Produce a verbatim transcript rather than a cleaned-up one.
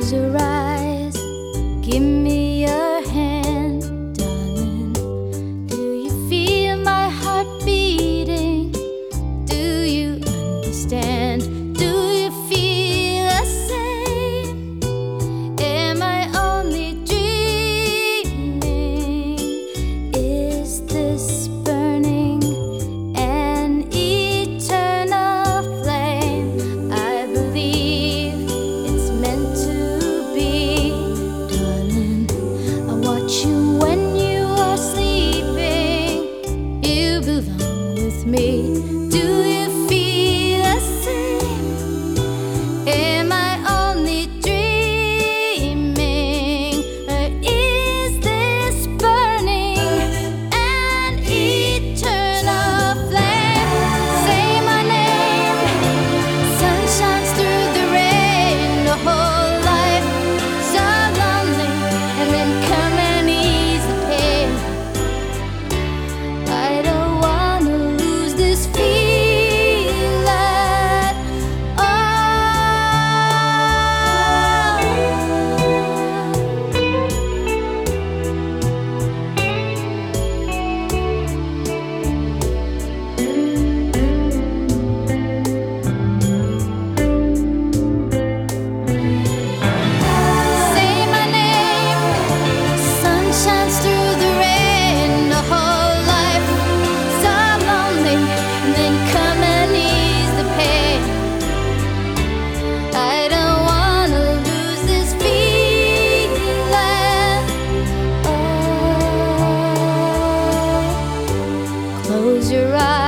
Close your eyes, give me your hand, darling. Do you feel my heart beating? Do you understand? Do you feel the same? Am I only dreaming? Is this burning an eternal flame? I believe it's meant to be, darling. I watch you when you are sleeping. You belong with me. Do you feel the same? Am I only dreaming? Or is this burning an eternal flame? Say my name. Sun shines through the rain. The whole life so lonely, and then come and ease the pain. I don't wanna lose this feeling. Oh, say my name. Sun shines through the rain. The whole life so lonely, and then come and ease the pain. I don't wanna lose this feeling. Oh, close your eyes.